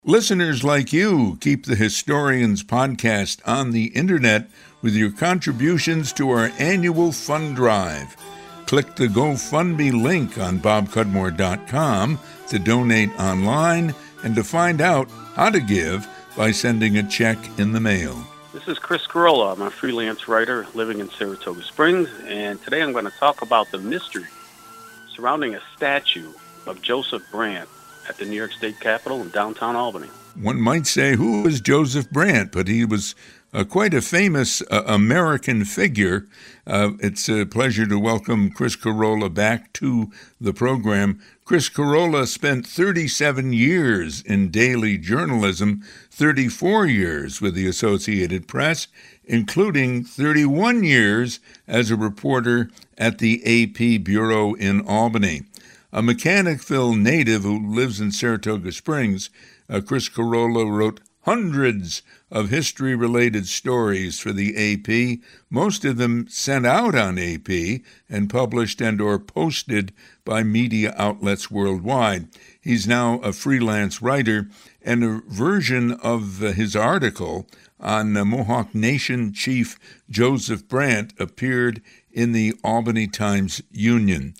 Listeners like you keep the Historians podcast on the internet with your contributions to our annual fund drive. Click the GoFundMe link on bobcudmore.com to donate online and to find out how to give by sending a check in the mail. This is Chris Carolla. I'm a freelance writer living in Saratoga Springs, and today I'm going to talk about the mystery surrounding a statue of Joseph Brant at the New York State Capitol in downtown Albany. One might say, who was Joseph Brant? But he was quite a famous American figure. It's a pleasure to welcome Chris Carolla back to the program. Chris Carolla spent 37 years in daily journalism, 34 years with the Associated Press, including 31 years as a reporter at the AP Bureau in Albany. A Mechanicville native who lives in Saratoga Springs, Chris Carolla wrote hundreds of history-related stories for the AP, most of them sent out on AP and published and or posted by media outlets worldwide. He's now a freelance writer, and a version of his article on Mohawk Nation Chief Joseph Brant appeared in the Albany Times-Union.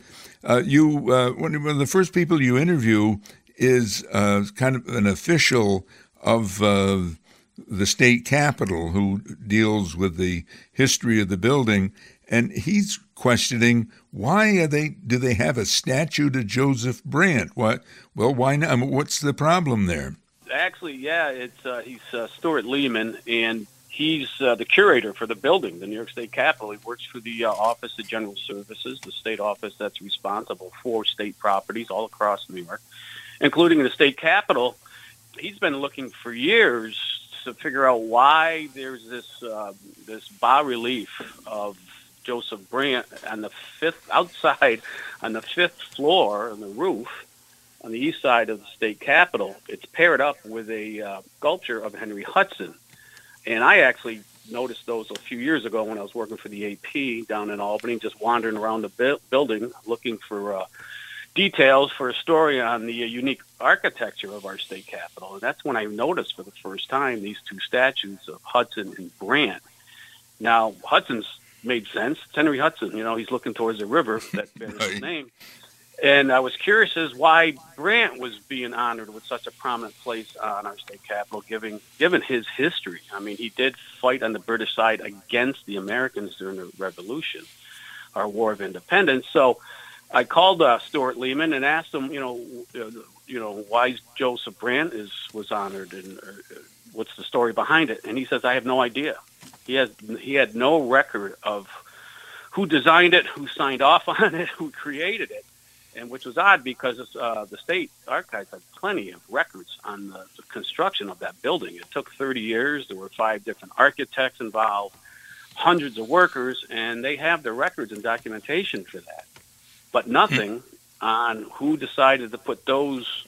One of the first people you interview is kind of an official of the state capitol who deals with the history of the building, and he's questioning why do they have a statue to Joseph Brant? Why not? What's the problem there? Actually, he's Stuart Lehman, and he's the curator for the building, the New York State Capitol. He works for the Office of General Services, the state office that's responsible for state properties all across New York, including the state capitol. He's been looking for years to figure out why there's this bas-relief of Joseph Brant on the fifth floor on the roof on the east side of the state capitol. It's paired up with a sculpture of Henry Hudson. And I actually noticed those a few years ago when I was working for the AP down in Albany, just wandering around the building looking for details for a story on the unique architecture of our state capitol. And that's when I noticed for the first time these two statues of Hudson and Brant. Now, Hudson's made sense. It's Henry Hudson. He's looking towards the river that bears his name. And I was curious as why Brant was being honored with such a prominent place on our state capitol, given his history. I mean, he did fight on the British side against the Americans during the Revolution, our War of Independence. So I called Stuart Lehman and asked him, why Joseph Brant was honored and what's the story behind it. And he says, I have no idea. He had no record of who designed it, who signed off on it, who created it. And which was odd because the state archives had plenty of records on the construction of that building. It took 30 years. There were 5 different architects involved, hundreds of workers, and they have the records and documentation for that. But nothing on who decided to put those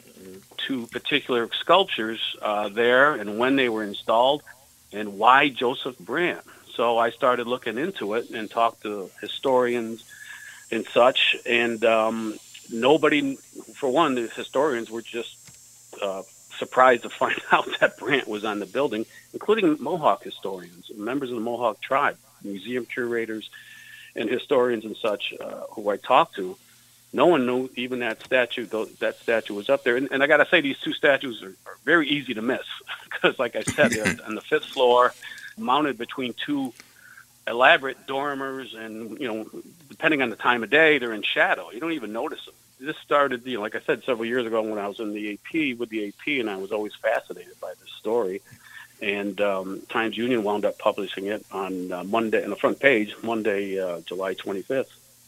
2 particular sculptures there and when they were installed and why Joseph Brant. So I started looking into it and talked to historians and such, and nobody, for one, the historians were just surprised to find out that Brant was on the building, including Mohawk historians, members of the Mohawk tribe, museum curators, and historians and such who I talked to. No one knew even that statue was up there. And I got to say, these 2 statues are very easy to miss because, like I said, they're on the 5th floor, mounted between 2 elaborate dormers, and depending on the time of day, they're in shadow. You don't even notice them. This started, like I said, several years ago when I was in the AP with the AP, and I was always fascinated by this story. And Times-Union wound up publishing it on Monday, on the front page, Monday, July 25th.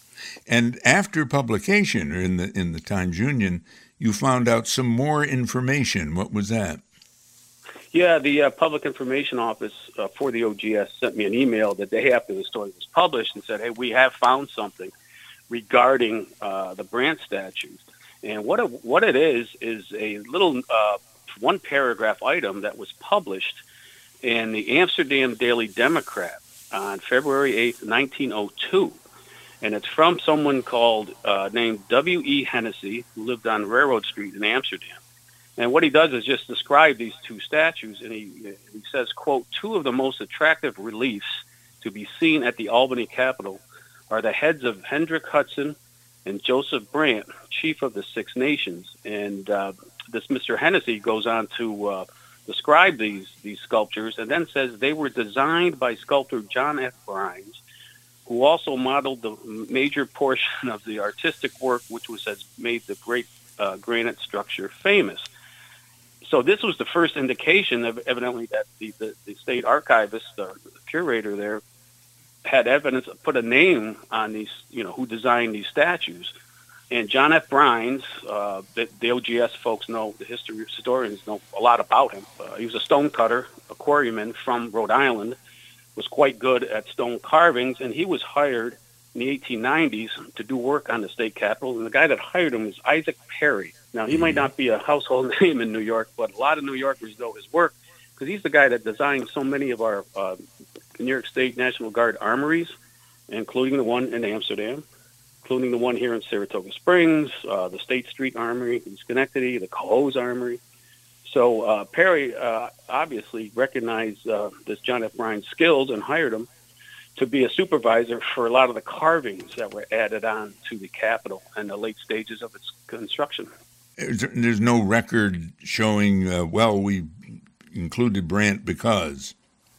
And after publication, or in the Times-Union, you found out some more information. What was that? Yeah, the Public Information Office for the OGS sent me an email the day after the story was published and said, hey, we have found something regarding the Brant statues. And what it is a little one-paragraph item that was published in the Amsterdam Daily Democrat on February 8th, 1902. And it's from someone named W.E. Hennessy, who lived on Railroad Street in Amsterdam. And what he does is just describe these two statues, and he says, quote, two of the most attractive reliefs to be seen at the Albany Capitol are the heads of Hendrick Hudson and Joseph Brant, chief of the Six Nations. And this Mr. Hennessy goes on to describe these sculptures and then says they were designed by sculptor John F. Bryans, who also modeled the major portion of the artistic work which has made the great granite structure famous. So this was the first indication of evidently that the state archivist, the curator there, had evidence, put a name on these, who designed these statues. And John F. Bryans, the OGS folks know, the historians know a lot about him. He was a stone cutter, a quarryman from Rhode Island, was quite good at stone carvings, and he was hired in the 1890s to do work on the state capitol. And the guy that hired him was Isaac Perry. Now, he might not be a household name in New York, but a lot of New Yorkers know his work because he's the guy that designed so many of our New York State National Guard armories, including the one in Amsterdam, including the one here in Saratoga Springs, the State Street Armory in Schenectady, the Cohoes Armory. So Perry obviously recognized this John F. Bryant's skills and hired him to be a supervisor for a lot of the carvings that were added on to the Capitol in the late stages of its construction. There's no record showing, we included Brant because.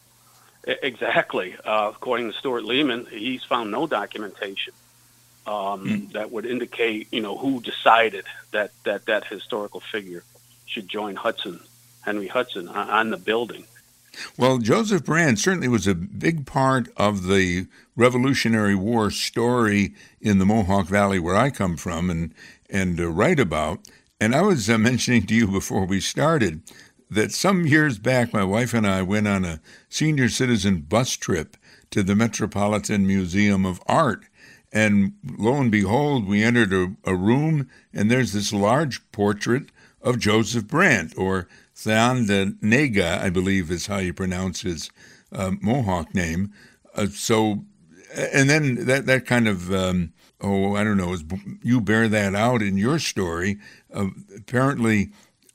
Exactly. According to Stuart Lehman, he's found no documentation that would indicate, who decided that historical figure should join Henry Hudson, on the building. Well, Joseph Brant certainly was a big part of the Revolutionary War story in the Mohawk Valley where I come from and write about. And I was mentioning to you before we started that some years back, my wife and I went on a senior citizen bus trip to the Metropolitan Museum of Art. And lo and behold, we entered a room, and there's this large portrait of Joseph Brant, or Thayendanegea, I believe is how you pronounce his Mohawk name. And then that kind of, I don't know, you bear that out in your story. Apparently,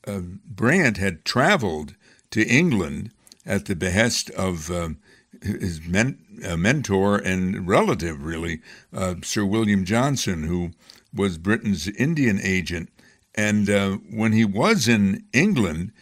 Brant had traveled to England at the behest of his mentor and relative, really, Sir William Johnson, who was Britain's Indian agent. And when he was in England,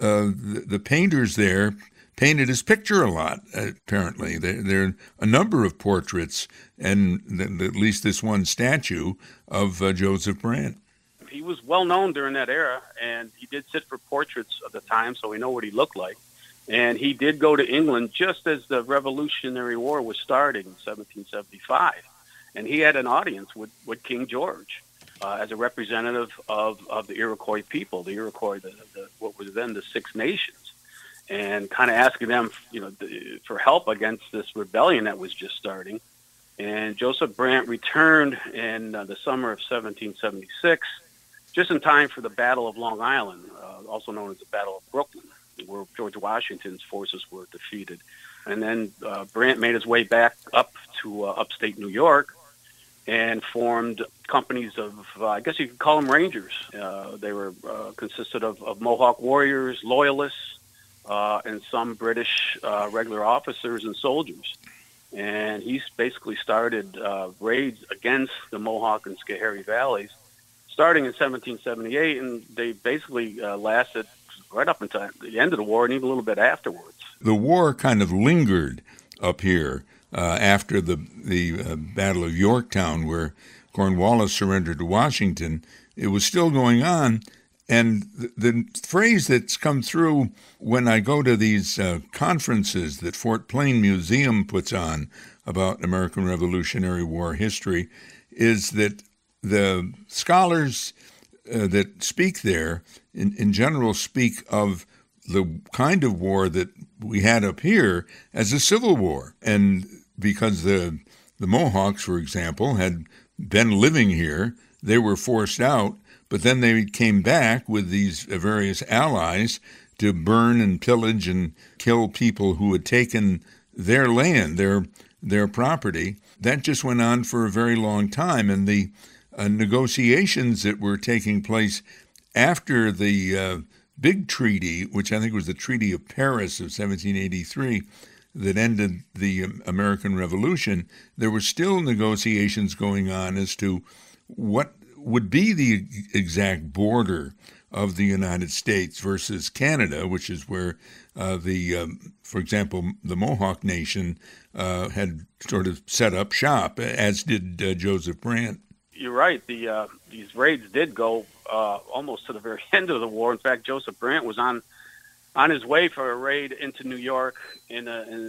the painters there painted his picture a lot, apparently. There are a number of portraits, and at least this one statue of Joseph Brant. He was well known during that era, and he did sit for portraits of the time, so we know what he looked like. And he did go to England just as the Revolutionary War was starting in 1775. And he had an audience with King George as a representative of the Iroquois people, the Iroquois, what was then the Six Nations, and kind of asking them, for help against this rebellion that was just starting. And Joseph Brant returned in the summer of 1776, just in time for the Battle of Long Island, also known as the Battle of Brooklyn, where George Washington's forces were defeated. And then Brant made his way back up to upstate New York and formed companies of, I guess you could call them Rangers. They were consisted of Mohawk warriors, loyalists, and some British regular officers and soldiers. And he basically started raids against the Mohawk and Schoharie valleys, starting in 1778, and they basically lasted right up until the end of the war and even a little bit afterwards. The war kind of lingered up here after the Battle of Yorktown, where Cornwallis surrendered to Washington. It was still going on, and the phrase that's come through when I go to these conferences that Fort Plain Museum puts on about American Revolutionary War history is that the scholars that speak there, in general, speak of the kind of war that we had up here as a civil war. And because the Mohawks, for example, had been living here, they were forced out, but then they came back with these various allies to burn and pillage and kill people who had taken their land, their property. That just went on for a very long time, and the negotiations that were taking place after the big treaty, which I think was the Treaty of Paris of 1783, that ended the American Revolution, there were still negotiations going on as to what would be the exact border of the United States versus Canada, which is where for example, the Mohawk Nation had sort of set up shop, as did Joseph Brant. You're right. These raids did go almost to the very end of the war. In fact, Joseph Brant was on his way for a raid into New York in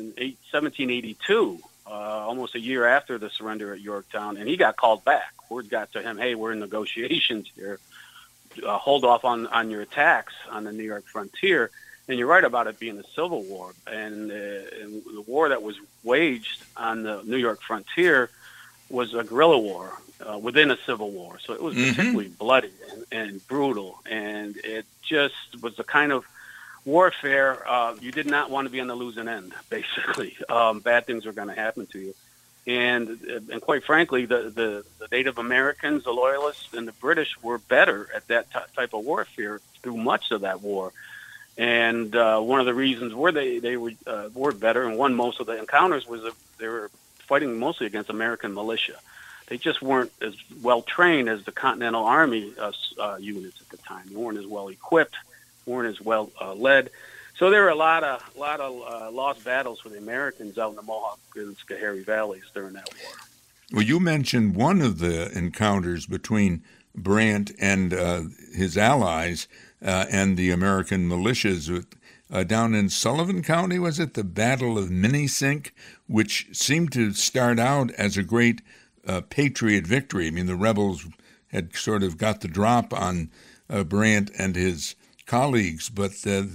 1782, almost a year after the surrender at Yorktown, and he got called back. Word got to him, hey, we're in negotiations here. Hold off on your attacks on the New York frontier. And you're right about it being a civil war. And the war that was waged on the New York frontier was a guerrilla war within a civil war. So it was particularly bloody and brutal. And it just was the kind of warfare you did not want to be on the losing end, basically. Bad things were going to happen to you. And quite frankly, the Native Americans, the Loyalists, and the British were better at that type of warfare through much of that war. And one of the reasons they were better and won most of the encounters was that they were fighting mostly against American militia. They just weren't as well trained as the Continental Army units at the time. They weren't as well equipped, weren't as well led. So there were a lot of lost battles for the Americans out in the Mohawk and Schoharie valleys during that war. Well, you mentioned one of the encounters between Brant and his allies and the American militias down in Sullivan County, was it? The Battle of Minisink, which seemed to start out as a great Patriot victory. I mean, the rebels had sort of got the drop on Brant and his colleagues, but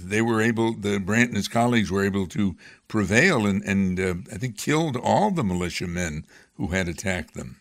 Brant and his colleagues were able to prevail and I think killed all the militiamen who had attacked them.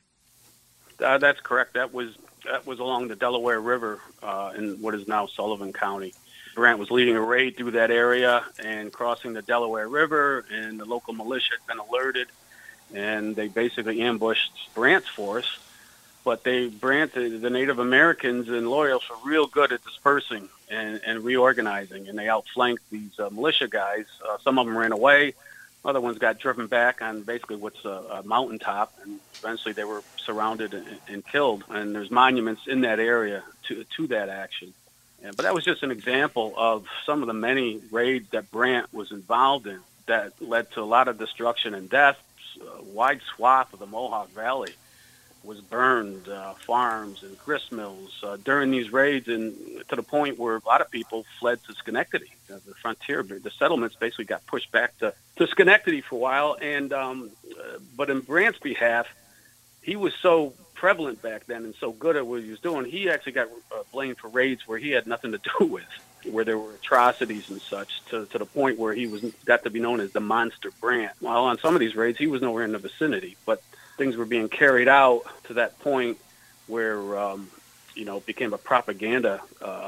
That's correct. That was along the Delaware River in what is now Sullivan County. Brant was leading a raid through that area and crossing the Delaware River, and the local militia had been alerted, and they basically ambushed Brant's force. But the Native Americans and Loyalists were real good at dispersing and reorganizing, and they outflanked these militia guys. Some of them ran away. Other ones got driven back on basically what's a mountaintop, and eventually they were surrounded and killed. And there's monuments in that area to that action. But that was just an example of some of the many raids that Brant was involved in that led to a lot of destruction and death. A wide swath of the Mohawk Valley was burned, farms and grist mills during these raids, and to the point where a lot of people fled to Schenectady. The frontier, the settlements basically got pushed back to Schenectady for a while. And but in Brant's behalf, he was so prevalent back then and so good at what he was doing, he actually got blamed for raids where he had nothing to do with, where there were atrocities and such, to the point where he got to be known as the Monster Brant. While on some of these raids, he was nowhere in the vicinity, but things were being carried out to that point where it became a propaganda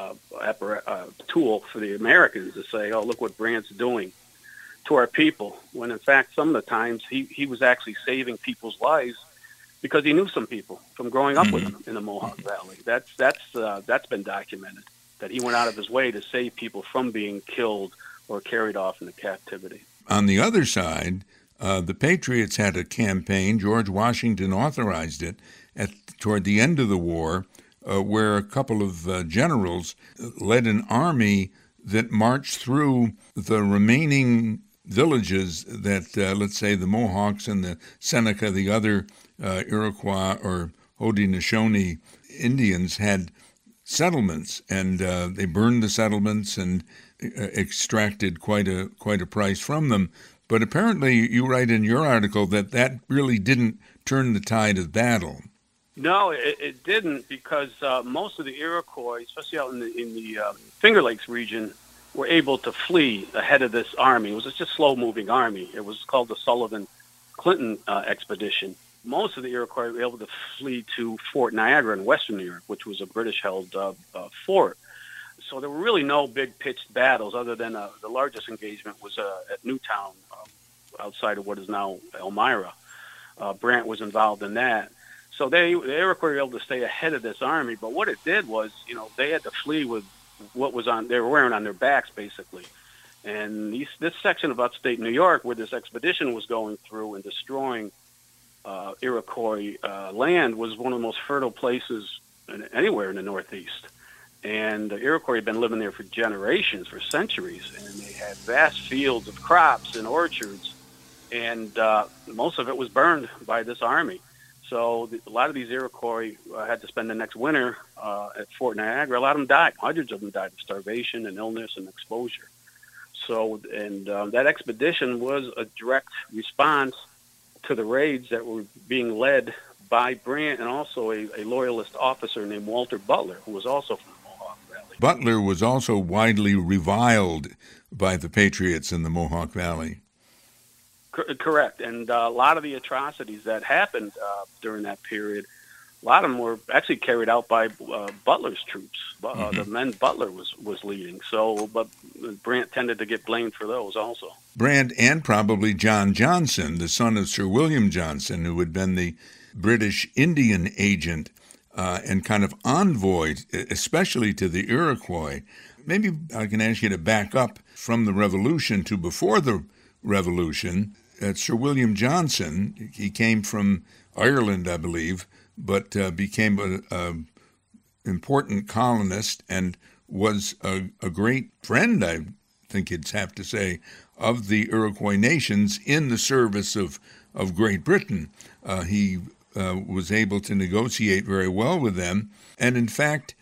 tool for the Americans to say, oh, look what Brant's doing to our people, when in fact some of the times he was actually saving people's lives because he knew some people from growing up with him in the Mohawk Valley. That's been documented, that he went out of his way to save people from being killed or carried off into captivity. On the other side, the Patriots had a campaign. George Washington authorized it toward the end of the war, where a couple of generals led an army that marched through the remaining villages that, let's say, the Mohawks and the Seneca, the other Iroquois or Haudenosaunee Indians had settlements, and they burned the settlements and extracted quite a price from them. But apparently, you write in your article that really didn't turn the tide of battle. No, it didn't, because most of the Iroquois, especially out in the Finger Lakes region, were able to flee ahead of this army. It was just a slow-moving army. It was called the Sullivan-Clinton expedition. Most of the Iroquois were able to flee to Fort Niagara in western New York, which was a British-held fort. So there were really no big pitched battles, other than the largest engagement was at Newtown, outside of what is now Elmira. Brant was involved in that. So the Iroquois were able to stay ahead of this army. But what it did was, they had to flee with what was they were wearing on their backs, basically. And this section of upstate New York, where this expedition was going through and destroying Iroquois land, was one of the most fertile places anywhere in the Northeast. And the Iroquois had been living there for generations, for centuries, and they had vast fields of crops and orchards, and most of it was burned by this army. So a lot of these Iroquois had to spend the next winter at Fort Niagara. A lot of them died. Hundreds of them died of starvation and illness and exposure. So, and that expedition was a direct response to the raids that were being led by Brant and also a loyalist officer named Walter Butler, who was also from the Mohawk Valley. Butler was also widely reviled by the Patriots in the Mohawk Valley. Correct. And a lot of the atrocities that happened during that period, a lot of them were actually carried out by Butler's troops. The men Butler was leading. So, but Brant tended to get blamed for those also. Brant and probably John Johnson, the son of Sir William Johnson, who had been the British Indian agent and kind of envoy, especially to the Iroquois. Maybe I can ask you to back up from the Revolution to before the Revolution. Sir William Johnson, he came from Ireland, I believe, but became an important colonist and was a great friend, I think you'd have to say, of the Iroquois nations in the service of Great Britain. He was able to negotiate very well with them, and in fact,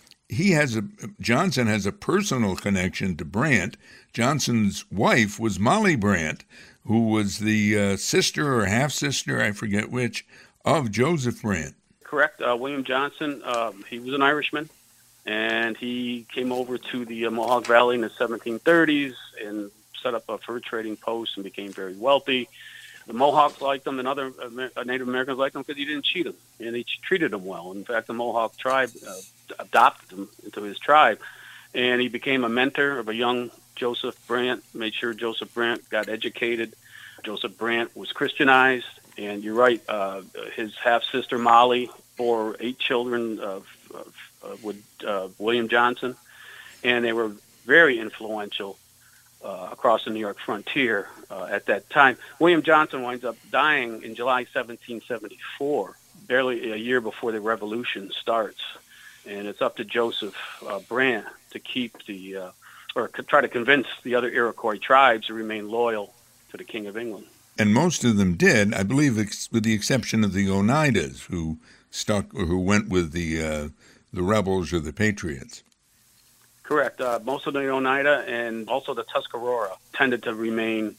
Johnson has a personal connection to Brant. Johnson's wife was Molly Brant, who was the sister or half-sister, I forget which, of Joseph Brant. Correct. William Johnson, he was an Irishman, and he came over to the Mohawk Valley in the 1730s and set up a fur trading post and became very wealthy. The Mohawks liked him, and other Native Americans liked him because he didn't cheat them, and he treated them well. In fact, the Mohawk tribe adopted him into his tribe, and he became a mentor of a young Joseph Brant, made sure Joseph Brant got educated. Joseph Brant was Christianized, and you're right, his half-sister Molly bore 8 children with William Johnson, and they were very influential across the New York frontier at that time. William Johnson winds up dying in July 1774, barely a year before the Revolution starts. And it's up to Joseph Brant to keep or try to convince the other Iroquois tribes to remain loyal to the King of England. And most of them did, I believe, with the exception of the Oneidas, who went with the rebels or the Patriots. Correct. Most of the Oneida and also the Tuscarora tended to remain,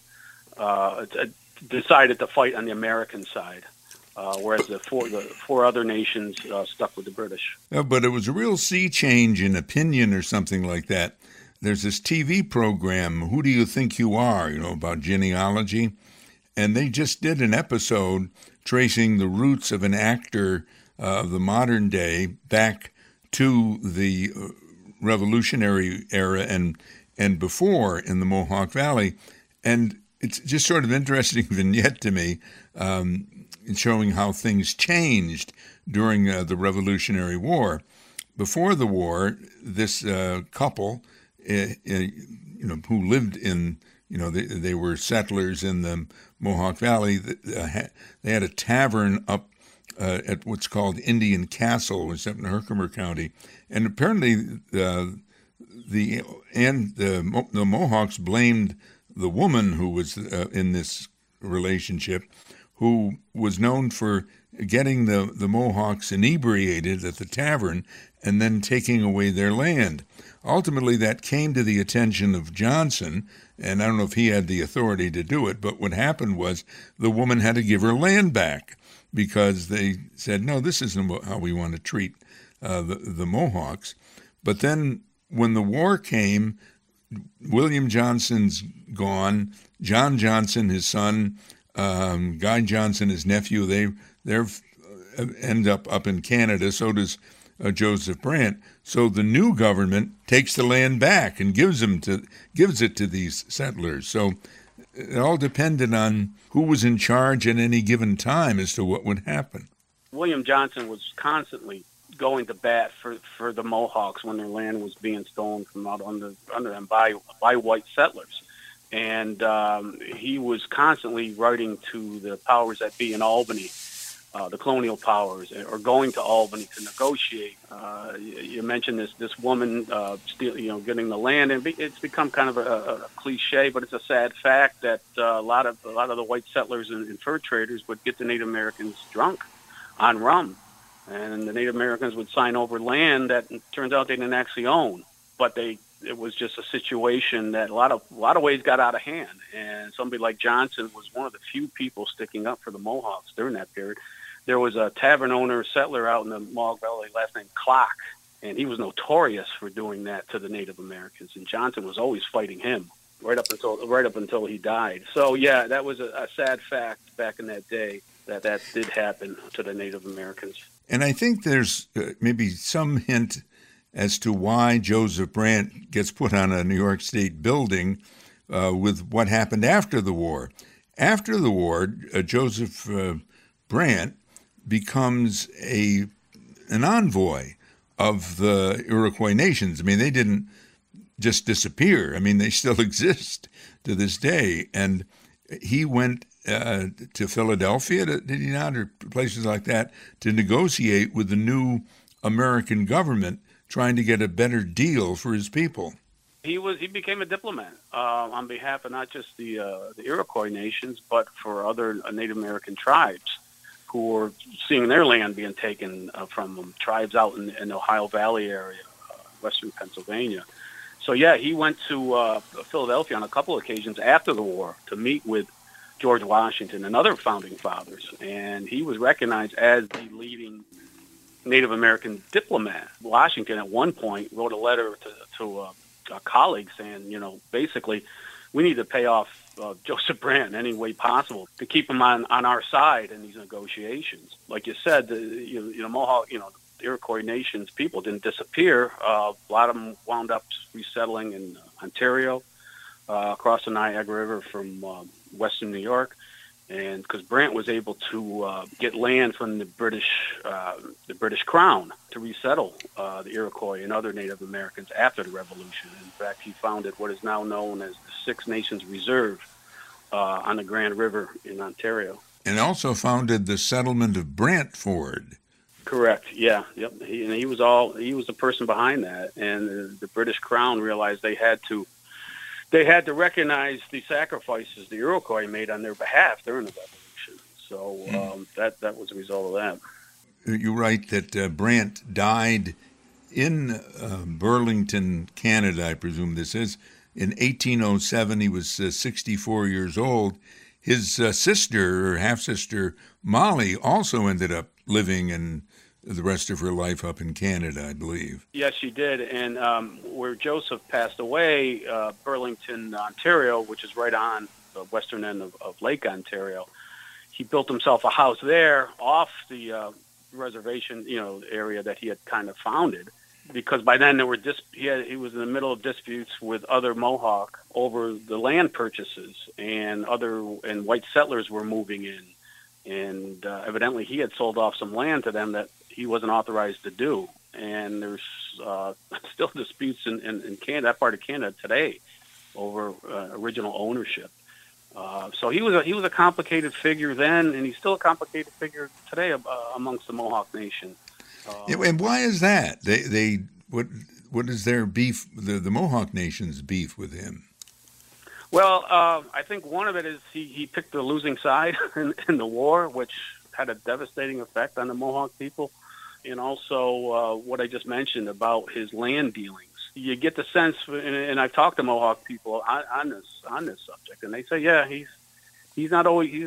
decided to fight on the American side, whereas the four other nations stuck with the British. But it was a real sea change in opinion or something like that. There's this TV program, Who Do You Think You Are, about genealogy. And they just did an episode tracing the roots of an actor of the modern day back to the Revolutionary era and before in the Mohawk Valley. And it's just sort of interesting vignette to me in showing how things changed during the Revolutionary War. Before the war, this couple, who lived in, they were settlers in the Mohawk Valley. They had a tavern up at what's called Indian Castle, which is up in Herkimer County, and apparently the Mohawks blamed the woman who was in this relationship, who was known for getting the Mohawks inebriated at the tavern and then taking away their land. Ultimately, that came to the attention of Johnson, and I don't know if he had the authority to do it, but what happened was the woman had to give her land back because they said, no, this isn't how we want to treat the Mohawks. But then when the war came, William Johnson's gone, John Johnson, his son, Guy Johnson, his nephew, they end up in Canada. So does Joseph Brant. So the new government takes the land back and gives it to these settlers. So it all depended on who was in charge at any given time as to what would happen. William Johnson was constantly going to bat for the Mohawks when their land was being stolen from out under them by white settlers. And he was constantly writing to the powers that be in Albany, the colonial powers, or going to Albany to negotiate. You mentioned this woman, getting the land, and it's become kind of a cliche, but it's a sad fact that a lot of the white settlers and fur traders would get the Native Americans drunk on rum, and the Native Americans would sign over land that it turns out they didn't actually own, but it was just a situation that a lot of ways got out of hand, and somebody like Johnson was one of the few people sticking up for the Mohawks during that period. There was a tavern owner, settler out in the Mohawk Valley, last name Clock, and he was notorious for doing that to the Native Americans, and Johnson was always fighting him right up until he died. So yeah, that was a sad fact back in that day that did happen to the Native Americans. And I think there's maybe some hint as to why Joseph Brant gets put on a New York State building with what happened after the war. After the war, Joseph Brant becomes an envoy of the Iroquois nations. I mean, they didn't just disappear. I mean, they still exist to this day. And he went to Philadelphia, did he not, or places like that, to negotiate with the new American government, trying to get a better deal for his people. He became a diplomat on behalf of not just the Iroquois nations, but for other Native American tribes who were seeing their land being taken from them, tribes out in the Ohio Valley area, western Pennsylvania. So yeah, he went to Philadelphia on a couple of occasions after the war to meet with George Washington and other founding fathers, and he was recognized as the leading Native American diplomat. Washington at one point wrote a letter to a colleague saying, basically, we need to pay off Joseph Brant in any way possible to keep him on our side in these negotiations. Like you said, the Mohawk, the Iroquois nations people didn't disappear. A lot of them wound up resettling in Ontario, across the Niagara River from western New York, and because Brant was able to get land from the British Crown to resettle the Iroquois and other Native Americans after the Revolution. In fact, he founded what is now known as the Six Nations Reserve on the Grand River in Ontario. And also founded the settlement of Brantford. Correct. Yeah. Yep. He was the person behind that, and the British Crown realized they had to recognize the sacrifices the Iroquois made on their behalf during the Revolution. So that was a result of that. You write that Brant died in Burlington, Canada, I presume this is, in 1807. He was 64 years old. His sister, or half-sister, Molly, also ended up living in the rest of her life up in Canada, I believe. Yes, she did. And where Joseph passed away, Burlington, Ontario, which is right on the western end of Lake Ontario, he built himself a house there off the reservation, area that he had kind of founded. Because by then he was in the middle of disputes with other Mohawk over the land purchases, and white settlers were moving in, and evidently he had sold off some land to them that he wasn't authorized to do. And there's still disputes in Canada, that part of Canada today, over original ownership. So he was a complicated figure then, and he's still a complicated figure today amongst the Mohawk Nation. And why is that? What is their beef? The Mohawk Nation's beef with him? Well, I think one of it is he picked the losing side in the war, which had a devastating effect on the Mohawk people, and also what I just mentioned about his land dealings. You get the sense, and I've talked to Mohawk people on this subject, and they say, yeah, he's not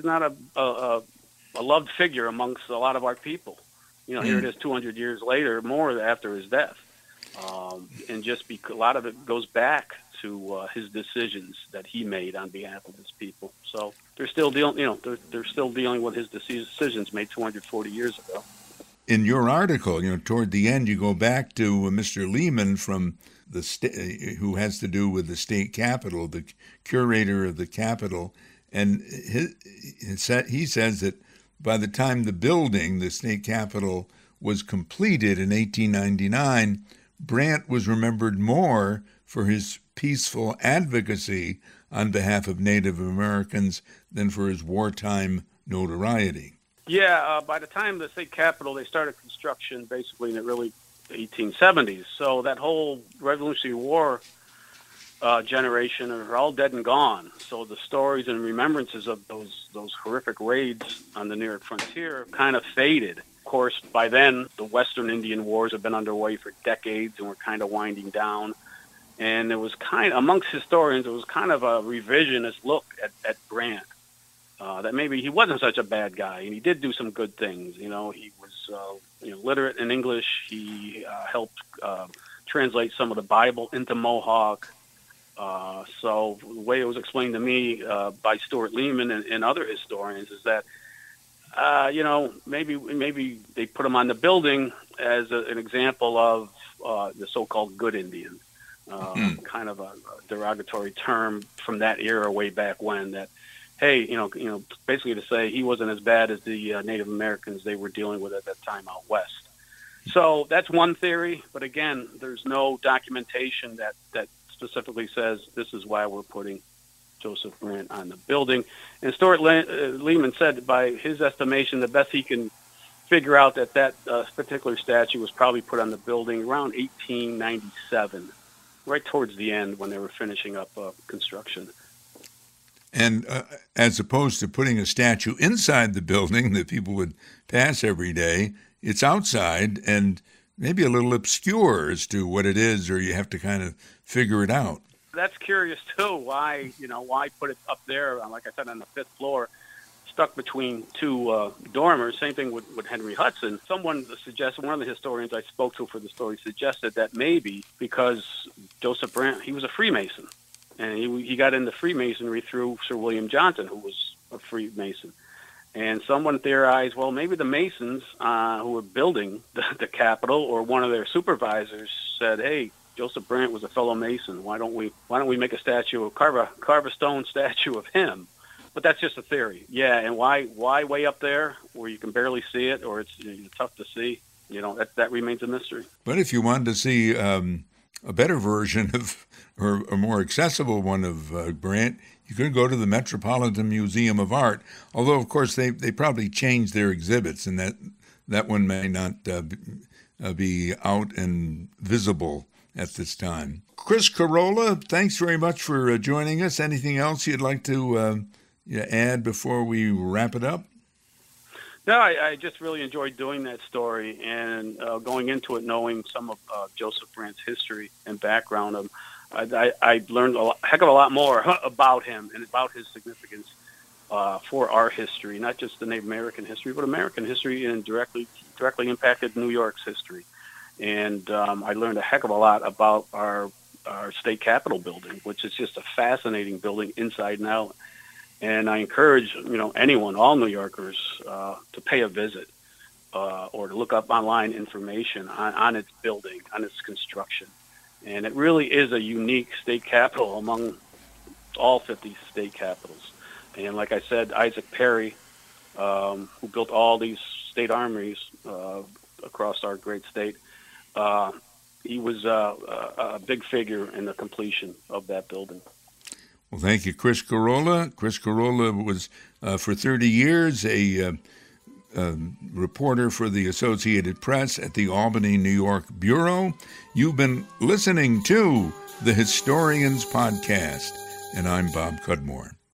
a loved figure amongst a lot of our people. Here it is 200 years later, more after his death. And just a lot of it goes back to his decisions that he made on behalf of his people. So they're still dealing, they're still dealing with his decisions made 240 years ago. In your article, toward the end, you go back to Mr. Lehman from the who has to do with the state capitol, the curator of the capitol, and he says that by the time the building, the state capitol, was completed in 1899, Brant was remembered more for his peaceful advocacy on behalf of Native Americans than for his wartime notoriety. Yeah, by the time the state capitol, they started construction basically in the early 1870s. So that whole Revolutionary War generation are all dead and gone. So the stories and remembrances of those horrific raids on the New York frontier kind of faded. Of course, by then, the Western Indian Wars have been underway for decades and were kind of winding down. And it was amongst historians, it was kind of a revisionist look at Brant. That maybe he wasn't such a bad guy, and he did do some good things. He was literate in English. He helped translate some of the Bible into Mohawk. So the way it was explained to me by Stuart Lehman and other historians is that maybe they put him on the building as an example of the so-called good Indian, kind of a derogatory term from that era way back when. That hey, basically to say he wasn't as bad as the Native Americans they were dealing with at that time out west. So that's one theory, but again, there's no documentation that specifically says this is why we're putting Joseph Brant on the building. And Stuart Lehman said, by his estimation, the best he can figure out that particular statue was probably put on the building around 1897, right towards the end when they were finishing up construction. And as opposed to putting a statue inside the building that people would pass every day, it's outside and maybe a little obscure as to what it is, or you have to kind of figure it out. That's curious too. Why put it up there? Like I said, on the fifth floor, stuck between two dormers. Same thing with Henry Hudson. Someone suggested, one of the historians I spoke to for the story suggested that maybe because Joseph Brant, he was a Freemason, and he got into Freemasonry through Sir William Johnson, who was a Freemason. And someone theorized, well, maybe the Masons who were building the Capitol, or one of their supervisors, said, "Hey, Joseph Brant was a fellow Mason. Why don't we make a statue, carve a stone statue of him?" But that's just a theory. Yeah, and why way up there where you can barely see it, or it's tough to see? That remains a mystery. But if you wanted to see a better version of, or a more accessible one of Brant, you could go to the Metropolitan Museum of Art, although, of course, they probably changed their exhibits, and that one may not be out and visible at this time. Chris Carolla, thanks very much for joining us. Anything else you'd like to add before we wrap it up? No, I just really enjoyed doing that story and going into it knowing some of Joseph Brant's history and background. I learned a heck of a lot more about him and about his significance for our history, not just the Native American history, but American history, and directly impacted New York's history. And I learned a heck of a lot about our state capitol building, which is just a fascinating building inside and out. And I encourage anyone, all New Yorkers, to pay a visit or to look up online information on its building, on its construction. And it really is a unique state capitol among all 50 state capitals. And like I said, Isaac Perry, who built all these state armories across our great state, he was a big figure in the completion of that building. Well, thank you, Chris Carolla. Chris Carolla was, for 30 years, a reporter for the Associated Press at the Albany, New York Bureau. You've been listening to the Historians Podcast, and I'm Bob Cudmore.